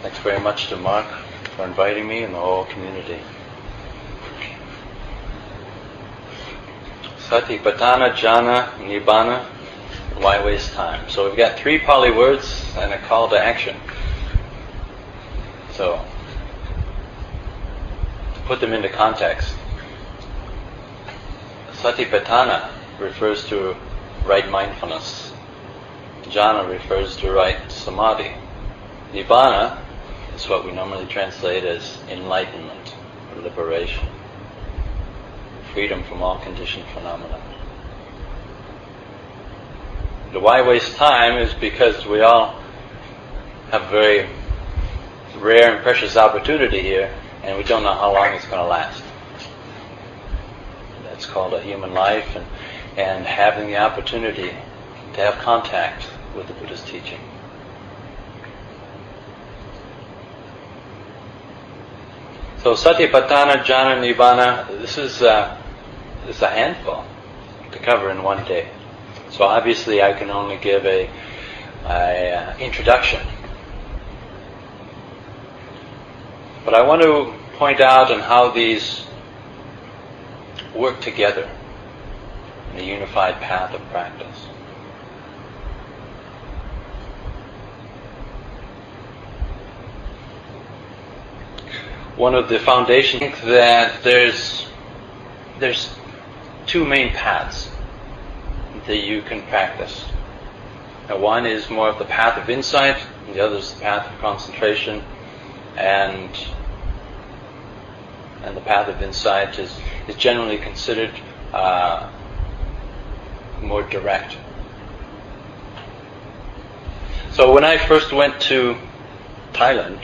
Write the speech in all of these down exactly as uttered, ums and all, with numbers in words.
Thanks very much to Mark for inviting me and the whole community. Satipatthana, Jhana, Nibbana, why waste time? So we've got three Pali words and a call to action. So, to put them into context, Satipatthana refers to right mindfulness. Jhana refers to right samadhi. Nibbana is what we normally translate as enlightenment or liberation. Freedom from all conditioned phenomena. The why waste time is because we all have a very rare and precious opportunity here, and we don't know how long it's going to last. That's called a human life, and, and having the opportunity to have contact with the Buddha's teaching. So Satipatthana, Jhana, Nibbana, this is, uh, this is a handful to cover in one day. So obviously I can only give a, a uh, introduction. But I want to point out on how these work together in a unified path of practice. One of the foundations that there's there's two main paths that you can practice. Now, one is more of the path of insight, and the other is the path of concentration. And and the path of insight is, is generally considered uh, more direct. So when I first went to Thailand,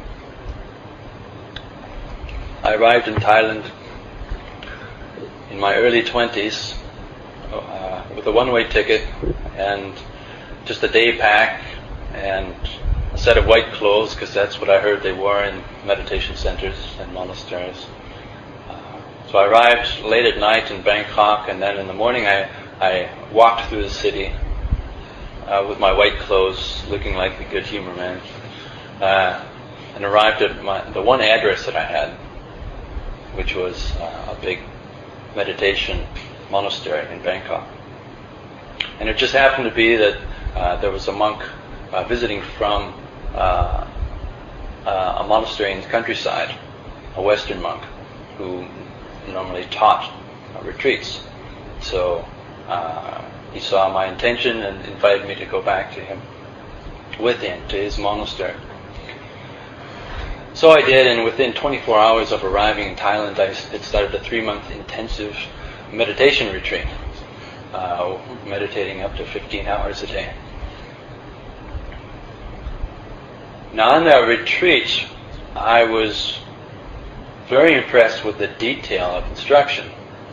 I arrived in Thailand in my early twenties uh, with a one-way ticket and just a day pack and a set of white clothes, because that's what I heard they wore in meditation centers and monasteries. Uh, so I arrived late at night in Bangkok, and then in the morning I, I walked through the city uh, with my white clothes, looking like a good humor man, uh, and arrived at my, the one address that I had, which was uh, a big meditation monastery in Bangkok. And it just happened to be that uh, there was a monk uh, visiting from uh, uh, a monastery in the countryside, a Western monk, who normally taught uh, retreats. So uh, he saw my intention and invited me to go back to him, with him, to his monastery. So I did, and within twenty-four hours of arriving in Thailand, I had started a three-month intensive meditation retreat, uh, meditating up to fifteen hours a day. Now, on that retreat, I was very impressed with the detail of instruction,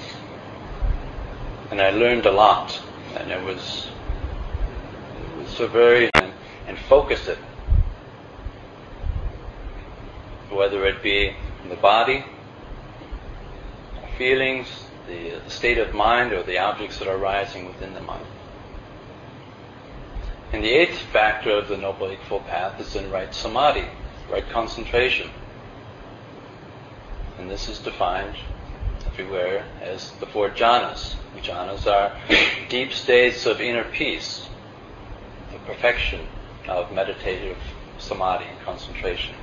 and I learned a lot, and it was, it was so very and, and focused it. Whether it be the body, feelings, the state of mind, or the objects that are arising within the mind. And the eighth factor of the Noble Eightfold Path is in right samadhi, right concentration. And this is defined everywhere as the four jhanas. Jhanas are deep states of inner peace, the perfection of meditative samadhi and concentration.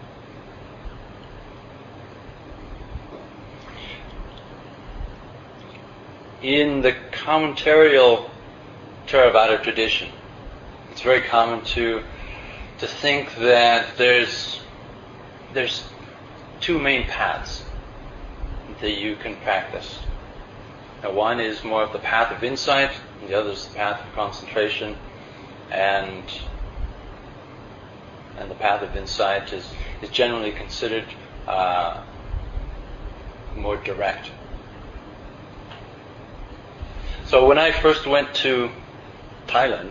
In the commentarial Theravada tradition, it's very common to to think that there's there's two main paths that you can practice. Now, one is more of the path of insight, and the other is the path of concentration. And and the path of insight is, is generally considered uh, more direct. So when I first went to Thailand,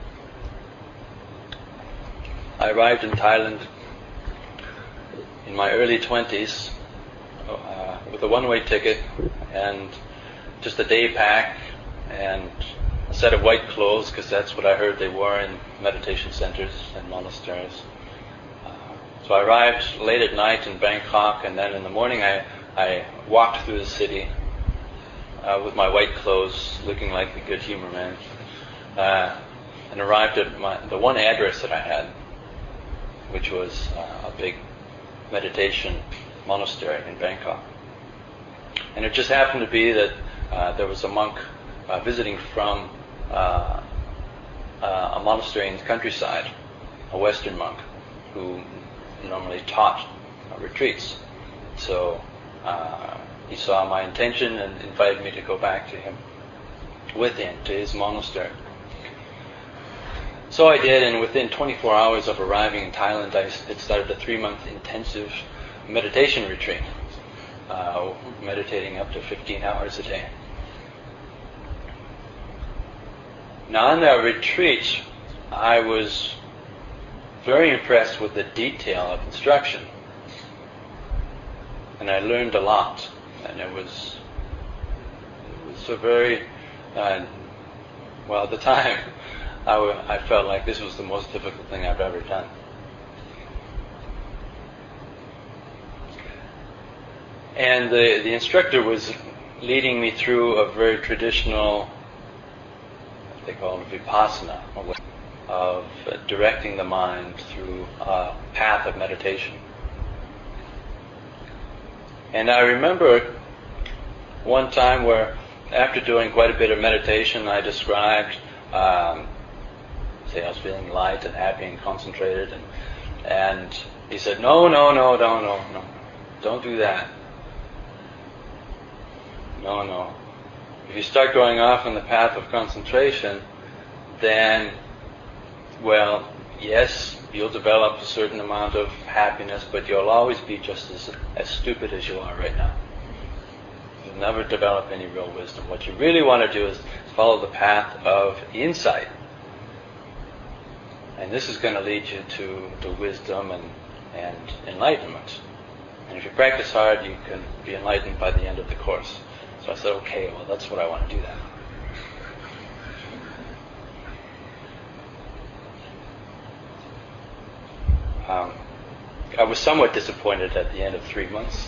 I arrived in Thailand in my early twenties uh, with a one-way ticket and just a day pack and a set of white clothes, because that's what I heard they wore in meditation centers and monasteries. Uh, So I arrived late at night in Bangkok, and then in the morning I, I walked through the city uh, with my white clothes, looking like the good humor man, uh, and arrived at my, the one address that I had, which was uh, a big meditation monastery in Bangkok. And it just happened to be that uh, there was a monk uh, visiting from uh, uh, a monastery in the countryside, a Western monk, who normally taught uh, retreats. So uh, he saw my intention and invited me to go back to him, with him, to his monastery. So I did, and within twenty-four hours of arriving in Thailand, I had started a three-month intensive meditation retreat, uh, meditating up to fifteen hours a day. Now on that retreat, I was very impressed with the detail of instruction, and I learned a lot, and it was it was a very uh, well at the time I, w- I felt like this was the most difficult thing I've ever done. And the the instructor was leading me through a very traditional, they call it vipassana, of uh, directing the mind through a path of meditation. And I remember one time where, after doing quite a bit of meditation, I described, um, say I was feeling light and happy and concentrated, and, and he said, no, no, no, no, no, no, don't do that. No, no. If you start going off on the path of concentration, then, well, yes, you'll develop a certain amount of happiness, but you'll always be just as, as stupid as you are right now. You'll never develop any real wisdom. What you really want to do is follow the path of insight. And this is going to lead you to, to wisdom and, and enlightenment. And if you practice hard, you can be enlightened by the end of the course. So I said, okay, well, that's what I want to do then. Um, I was somewhat disappointed at the end of three months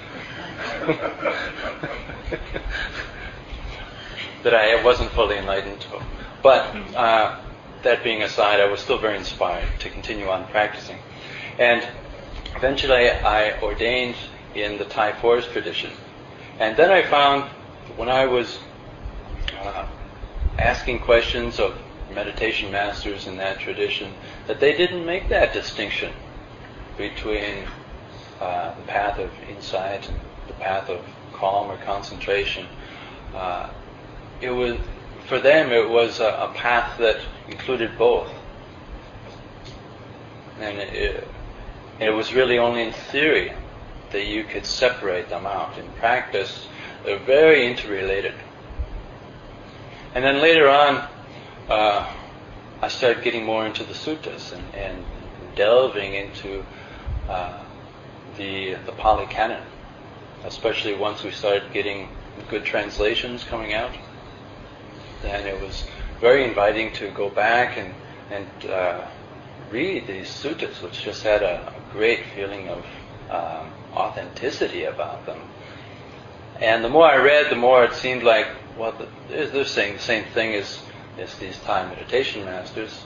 that I wasn't fully enlightened. But uh, that being aside, I was still very inspired to continue on practicing. And eventually I ordained in the Thai forest tradition. And then I found, when I was uh, asking questions of meditation masters in that tradition, that they didn't make that distinction between uh, the path of insight and the path of calm or concentration. Uh, it was, for them, it was a, a path that included both. And it, it was really only in theory that you could separate them out. In practice, they're very interrelated. And then later on, uh, I started getting more into the suttas and, and delving into uh, the the Pali Canon, especially once we started getting good translations coming out. Then it was very inviting to go back and and uh, read these suttas, which just had a, a great feeling of um, authenticity about them. And the more I read, the more it seemed like, well, they're, they're saying the same thing as, as these Thai meditation masters.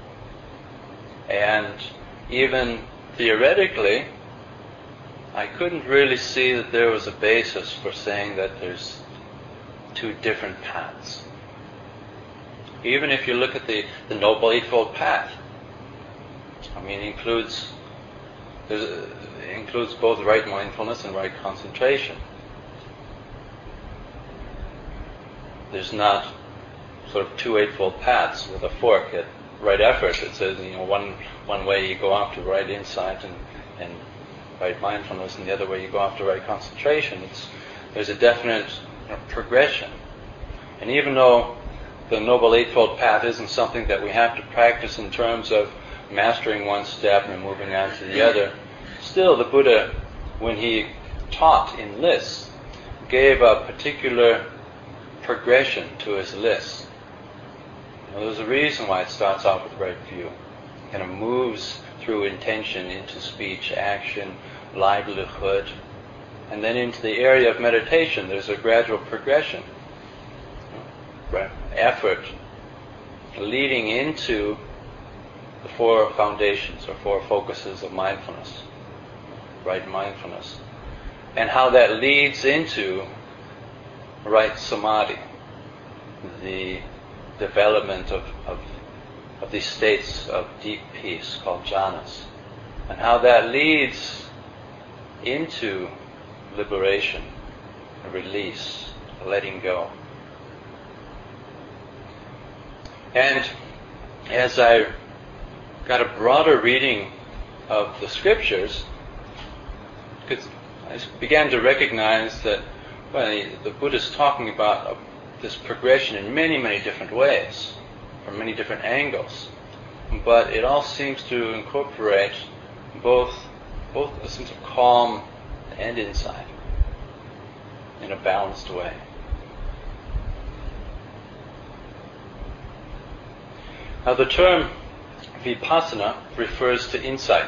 And even theoretically, I couldn't really see that there was a basis for saying that there's two different paths. Even if you look at the, the Noble Eightfold Path, I mean, it includes, there's a, it includes both right mindfulness and right concentration. There's not sort of two eightfold paths with a fork at right effort. It says, you know, one one way you go off to right insight and, and right mindfulness, and the other way you go off to right concentration. It's there's a definite, you know, progression. And even though the Noble Eightfold Path isn't something that we have to practice in terms of mastering one step and moving on to the other, still the Buddha, when he taught in lists, gave a particular progression to his list. Now, there's a reason why it starts off with right view. It kind of moves through intention into speech, action, livelihood, and then into the area of meditation. There's a gradual progression, effort, leading into the four foundations or four focuses of mindfulness, right mindfulness, and how that leads into right samadhi, the development of, of, of these states of deep peace called jhanas, and how that leads into liberation, release, letting go. And as I got a broader reading of the scriptures, because I began to recognize that, well, the Buddha is talking about this progression in many, many different ways, from many different angles, but it all seems to incorporate both, both a sense of calm and insight in a balanced way. Now, the term vipassana refers to insight.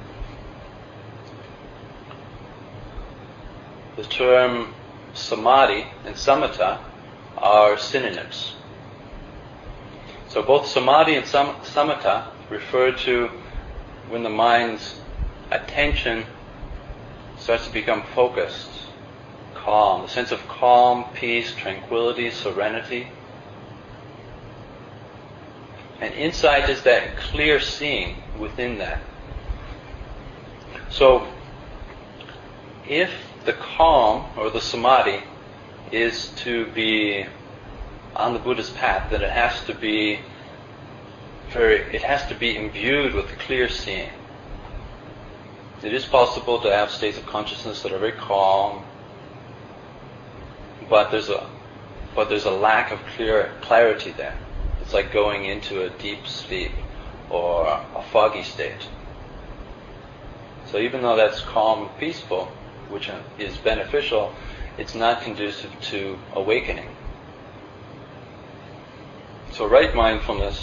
The term samadhi and samatha are synonyms. So both samadhi and sam- samatha refer to when the mind's attention starts to become focused, calm, the sense of calm, peace, tranquility, serenity. And insight is that clear seeing within that. So, if the calm or the samadhi is to be on the Buddha's path, then it has to be very, it has to be imbued with clear seeing. It is possible to have states of consciousness that are very calm, but there's a, but there's a lack of clear clarity there. It's like going into a deep sleep or a foggy state. So even though that's calm and peaceful, which is beneficial, it's not conducive to awakening. So right mindfulness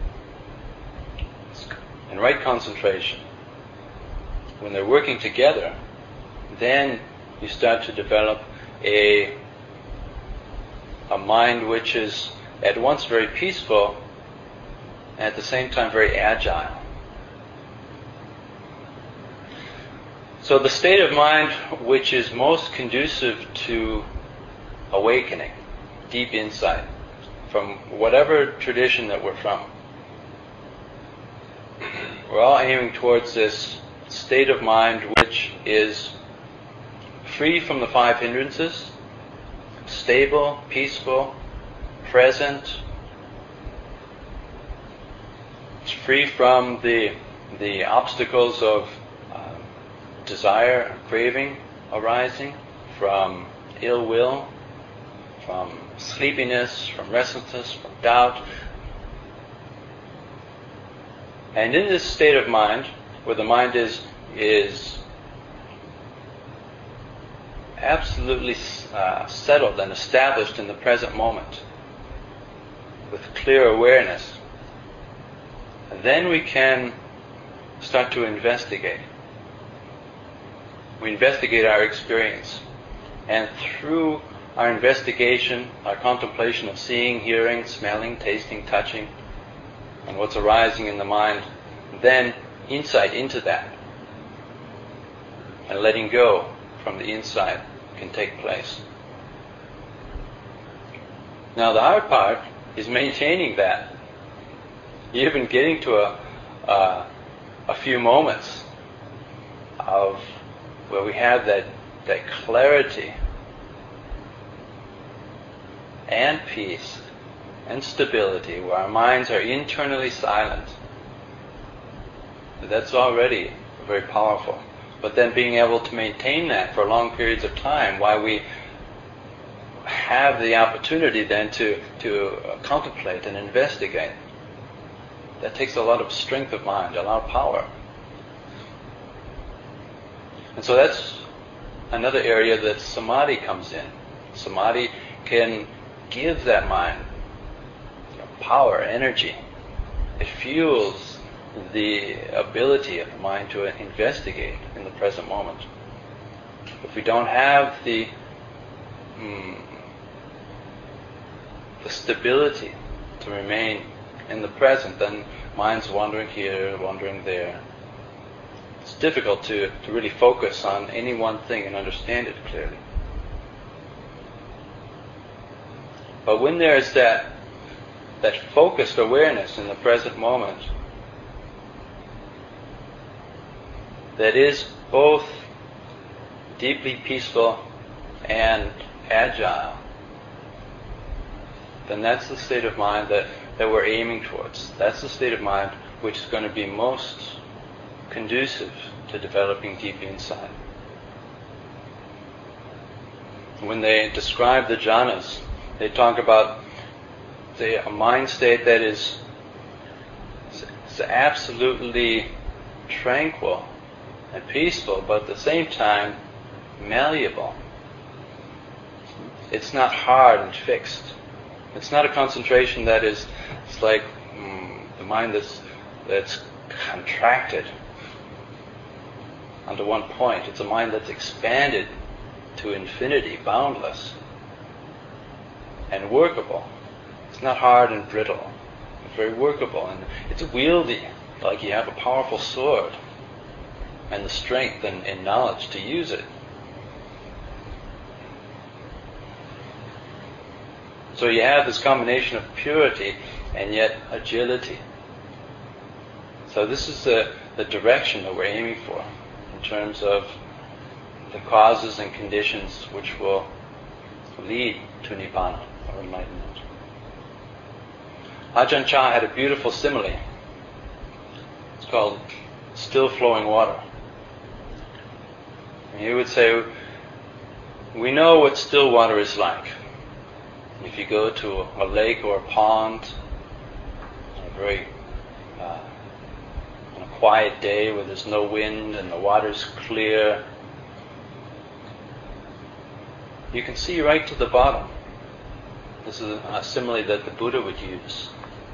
and right concentration, when they're working together, then you start to develop a, a mind which is at once very peaceful and at the same time very agile. So the state of mind which is most conducive to awakening, deep insight, from whatever tradition that we're from, we're all aiming towards this state of mind which is free from the five hindrances, stable, peaceful, present. It's free from the the obstacles of uh, desire, craving arising, from ill will, from sleepiness, from restlessness, from doubt. And in this state of mind, where the mind is is absolutely uh, settled and established in the present moment, with clear awareness, then we can start to investigate. We investigate our experience. And through our investigation, our contemplation of seeing, hearing, smelling, tasting, touching, and what's arising in the mind, then insight into that and letting go from the insight can take place. Now the hard part is maintaining that. Even getting to a, uh, a few moments of where we have that, that clarity and peace and stability, where our minds are internally silent. That's already very powerful. But then being able to maintain that for long periods of time, while we have the opportunity then to, to uh, contemplate and investigate, that takes a lot of strength of mind, a lot of power. And so that's another area that samadhi comes in. Samadhi can give that mind power, energy. It fuels the ability of the mind to investigate in the present moment. If we don't have the mm, the stability to remain in the present, then mind's wandering here, wandering there. It's difficult to, to really focus on any one thing and understand it clearly. But when there is that that focused awareness in the present moment, that is both deeply peaceful and agile, then that's the state of mind that, that we're aiming towards. That's the state of mind which is going to be most conducive to developing deep insight. When they describe the jhanas, they talk about the, a mind state that is, is absolutely tranquil and peaceful, but at the same time malleable. It's not hard and fixed. It's not a concentration that is, it's like mm, the mind that's that's contracted onto one point. It's a mind that's expanded to infinity, boundless, and workable. It's not hard and brittle. It's very workable, and it's wieldy, like you have a powerful sword, and the strength and, and knowledge to use it. So you have this combination of purity and yet agility. So this is the, the direction that we're aiming for in terms of the causes and conditions which will lead to Nibbana, or enlightenment. Ajahn Chah had a beautiful simile. It's called still flowing water. And he would say, we know what still water is like. If you go to a lake or a pond on a very uh, on a quiet day where there's no wind and the water's clear, you can see right to the bottom. This is a simile that the Buddha would use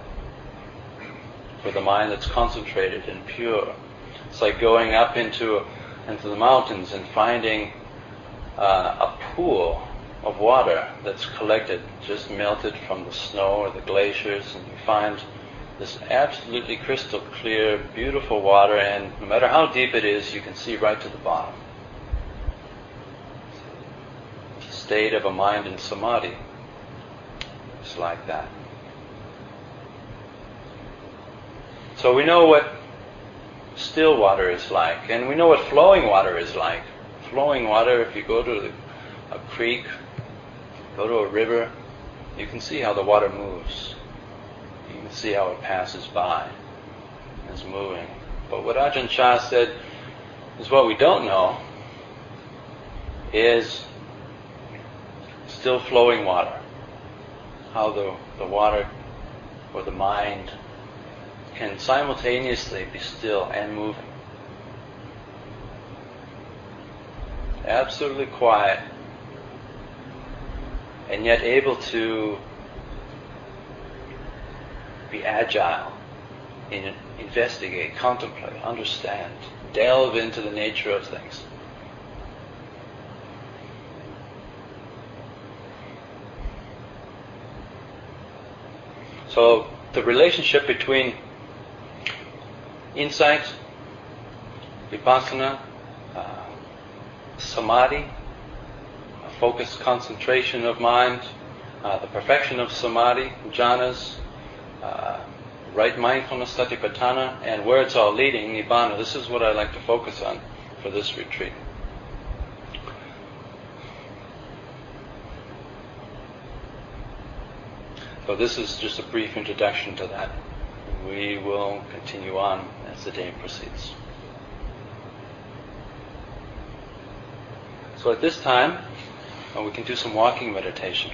for the mind that's concentrated and pure. It's like going up into into the mountains and finding uh, a pool of water that's collected, just melted from the snow or the glaciers, and you find this absolutely crystal clear, beautiful water, and no matter how deep it is, you can see right to the bottom. The state of a mind in samadhi is like that. So we know what still water is like, and we know what flowing water is like. Flowing water, if you go to the, a creek, go to a river, you can see how the water moves. You can see how it passes by. It's moving. But what Ajahn Chah said is what we don't know is still flowing water. How the, the water or the mind can simultaneously be still and moving. Absolutely quiet, and yet able to be agile, in, investigate, contemplate, understand, delve into the nature of things. So the relationship between insight, vipassana, uh, samadhi, focused concentration of mind, uh, the perfection of samadhi, jhanas, uh, right mindfulness, satipatthana, and where it's all leading, nibbana. This is what I like to focus on for this retreat. So this is just a brief introduction to that. We will continue on as the day proceeds. So at this time, uh, we can do some walking meditation.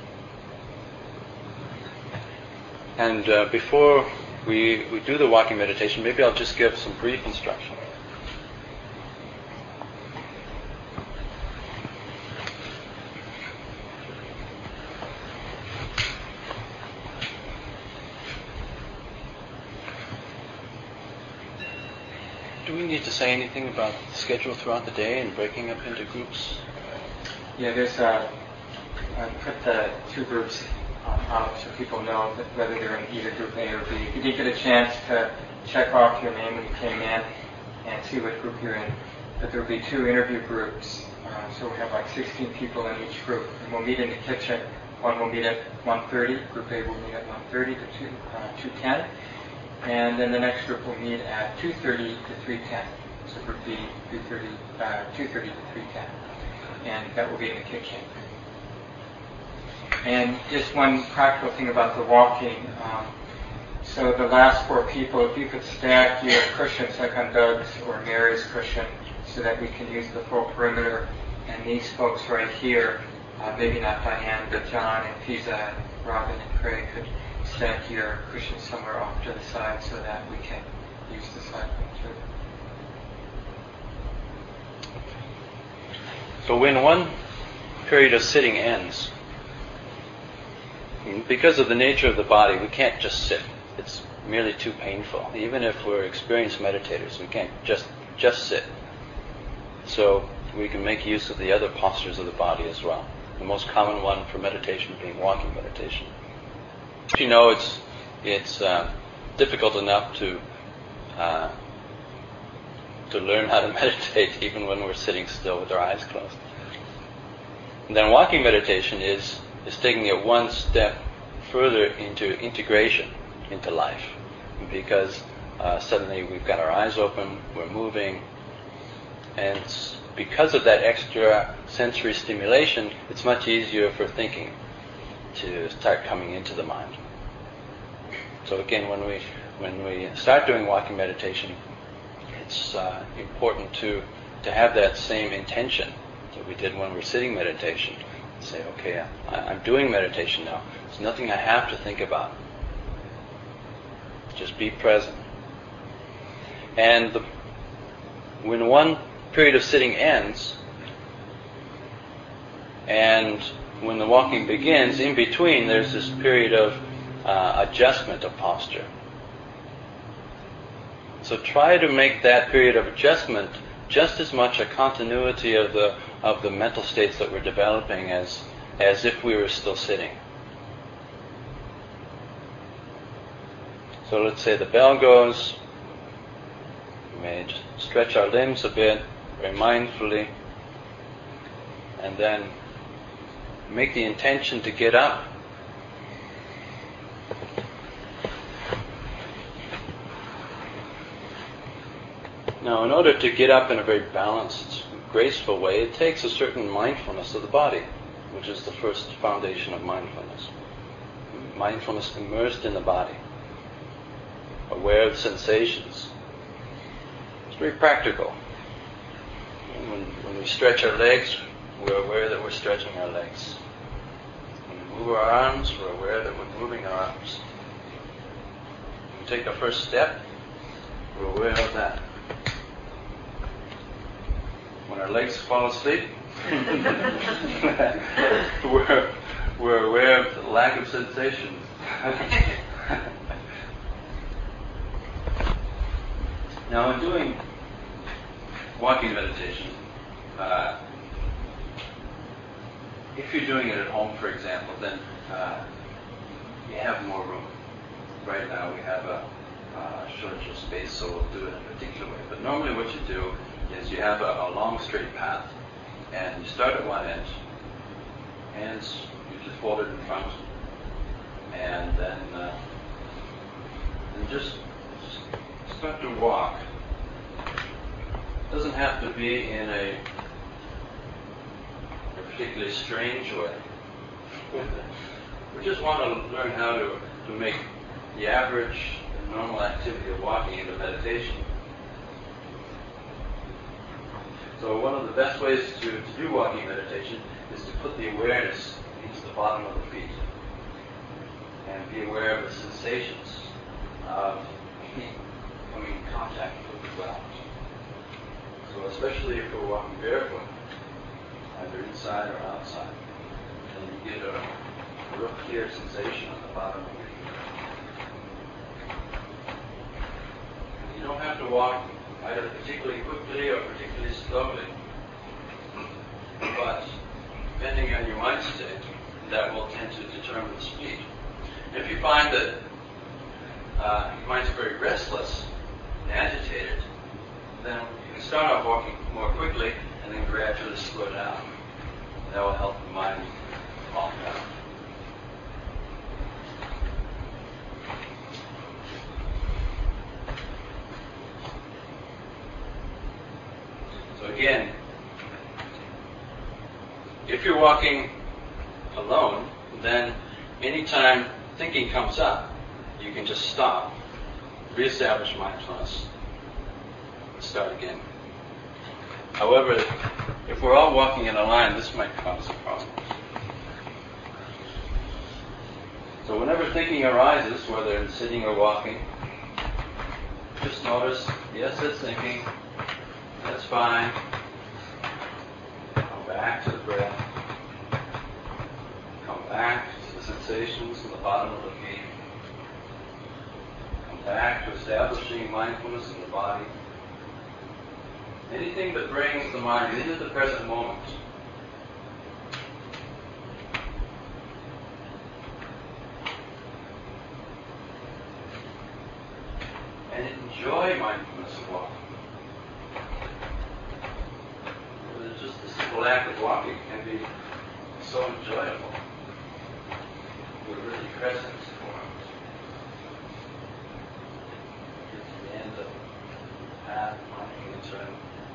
And uh, before we, we do the walking meditation, maybe I'll just give some brief instruction. you need to say anything about the schedule throughout the day and breaking up into groups? Yeah, there's uh, I put the two groups um, out so people know that whether they're in either group A or B. If you did get a chance to check off your name when you came in and see what group you're in, but there will be two interview groups. Uh, so we have like sixteen people in each group, and we'll meet in the kitchen. One will meet at one thirty. Group A will meet at one thirty to two ten. And then the next group will meet at two thirty to three ten. So group B, two thirty, uh, two thirty to three ten. And that will be in the kitchen. And just one practical thing about the walking. Um, so the last four people, if you could stack your cushions like on Doug's or Mary's cushion so that we can use the full perimeter. And these folks right here, uh, maybe not Diane, but John and Pisa, Robin and Craig could stack your cushions somewhere off to the side so that we can use the side too. So when one period of sitting ends, because of the nature of the body, we can't just sit. It's merely too painful. Even if we're experienced meditators, we can't just just sit. So we can make use of the other postures of the body as well. The most common one for meditation being walking meditation. You know, it's it's uh, difficult enough to uh, to learn how to meditate even when we're sitting still with our eyes closed. And then walking meditation is is taking it one step further into integration into life, because uh, suddenly we've got our eyes open, we're moving, and because of that extra sensory stimulation, it's much easier for thinking to start coming into the mind. So again, when we when we start doing walking meditation, it's uh, important to to have that same intention that we did when we were sitting meditation. Say, okay, I, I'm doing meditation now. There's nothing I have to think about. Just be present. And the, when one period of sitting ends, and when the walking begins, in between there's this period of uh, adjustment of posture. So try to make that period of adjustment just as much a continuity of the of the mental states that we're developing as as if we were still sitting. So let's say the bell goes, we may just stretch our limbs a bit, very mindfully, and then make the intention to get up. Now, in order to get up in a very balanced, graceful way, it takes a certain mindfulness of the body, which is the first foundation of mindfulness. Mindfulness immersed in the body, aware of sensations. It's very practical. When, when we stretch our legs, we're aware that we're stretching our legs. When we move our arms, we're aware that we're moving our arms. When we take our first step, we're aware of that. When our legs fall asleep, we're, we're aware of the lack of sensation. Now, in doing walking meditation, uh, if you're doing it at home, for example, then uh, you have more room. Right now, we have a uh, shortage of space, so we'll do it in a particular way. But normally, what you do is you have a, a long straight path, and you start at one end, hands you just fold it in front, and then uh, and just, just start to walk. It doesn't have to be in a, a particularly strange way. We just want to learn how to, to make the average and normal activity of walking into meditation. So one of the best ways to, to do walking meditation is to put the awareness into the bottom of the feet and be aware of the sensations of coming in contact with the ground. So especially if we're walking barefoot, either inside or outside, then you get a, a real clear sensation on the bottom of your feet. You don't have to walk either particularly quickly or particularly slowly. But depending on your mind state, that will tend to determine the speed. If you find that uh, your mind's very restless and agitated, then you can start off walking more quickly and then gradually slow down. That will help the mind calm down. So again, if you're walking alone, then anytime thinking comes up, you can just stop, reestablish mindfulness, and start again. However, if we're all walking in a line, this might cause a problem. So whenever thinking arises, whether in sitting or walking, just notice, yes, it's thinking, that's fine. Come back to the breath. Come back to the sensations in the bottom of the feet. Come back to establishing mindfulness in the body. Anything that brings the mind into the present moment. And enjoy mindfulness of walking. Just the simple act of walking can be so enjoyable. We're really present for it. Get to the end of the path, mindfully turn.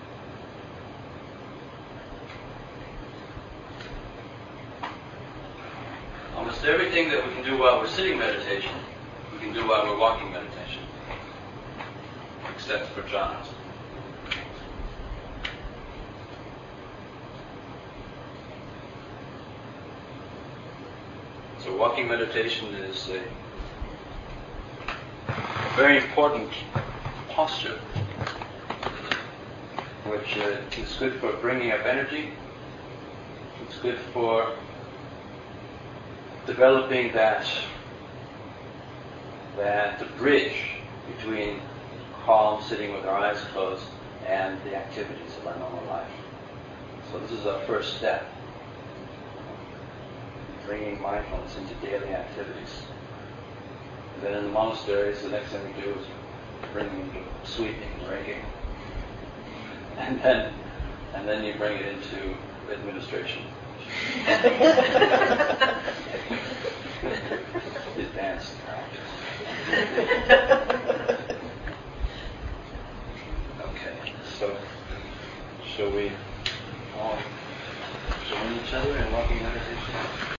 Almost everything that we can do while we're sitting meditation, we can do while we're walking meditation, except for jhanas. So walking meditation is a very important posture, which uh, is good for bringing up energy. It's good for developing that that the bridge between calm, sitting with our eyes closed, and the activities of our normal life. So this is our first step. Bringing mindfulness into daily activities. And then in the monasteries, the next thing we do is bring it into sweeping and raking. And then, and then you bring it into administration. Advanced practice. Okay, so shall we all join each other in walking meditation?